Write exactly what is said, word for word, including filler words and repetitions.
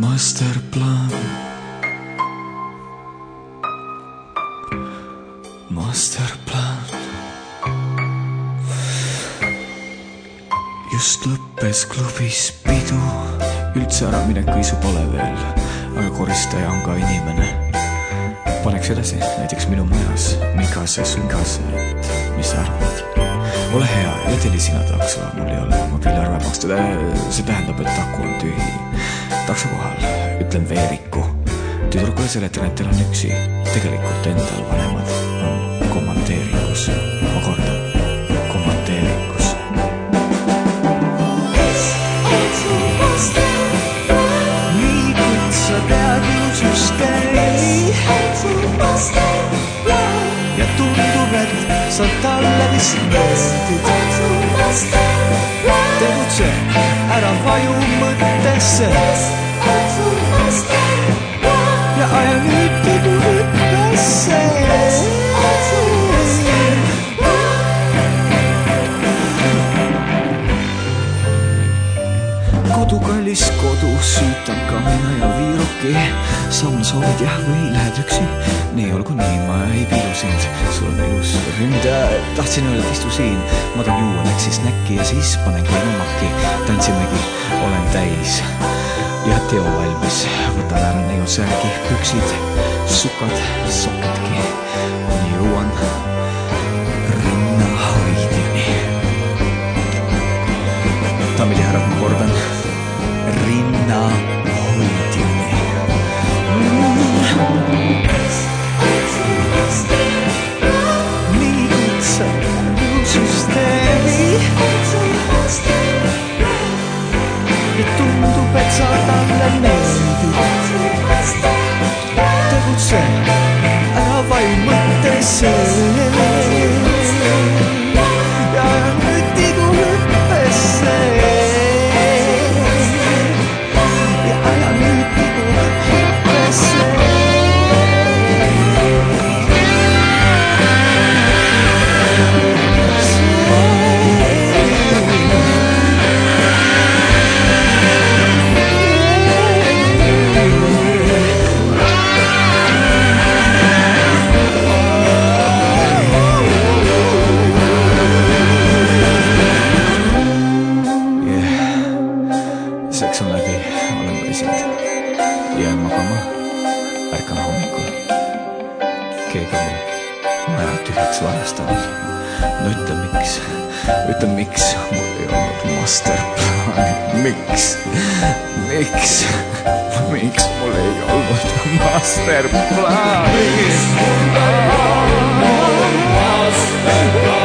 Masterplaan. Masterplaan. Just lõppes klubis pidu, üldse ära minekuisu pole veel, aga koristaja on ka inimene. Paneks edasi näiteks minu majas Mikase Sungase, et mis sa arvad? Ole hea ja teli sina takso, mul ei ole mobiiliarve makstud. See tähendab, et aku on tühi. Takso kohal, ütlen Veeriku. Tüdrukule seletan, et teil on üksi. Tegelikult endal vanemad on komanteeringus. Ma kordan, komanteeringus. Nii kuid sa tead jutusustei ja tundub, et sa talle vist meeldid. Tegutse, ära vaju mõttesse ja aja nüüd tibu hüppesse. Kodukallis kodu süütan ka mina ja viiruki. Saun soovid jah või lähed üksi? Nii olgu nii, ma ei piilu sind. Sul on ilus ründ. Tahtsin öelda, et istu siin. Ma tahan juua näksi snäkki ja siis panen kliimamakki. Tantsimegi, olen täis ja teo valmis. Võtan ära neiu särgi, püksid, sukad, sokkedki. Kuni jõuan rinnahoidjani. Daamid ja härrad, ma kordan. Rinnahoidjani. Nii kuid sa süsteemi ja tundub, et sa talle meeldid. Tegutse, ära vaju mõttesse ja nüüd tigu hüppesse. Seks on läbi, olen väsinud. Jään magama, ärkan hommikul. Keegi on maja tühjaks varastanud. No ütle miks, ütle miks mul ei olnud masterplaani. Miks, miks, miks mul ei olnud masterplaani? Miks mul ei olnud masterplaani?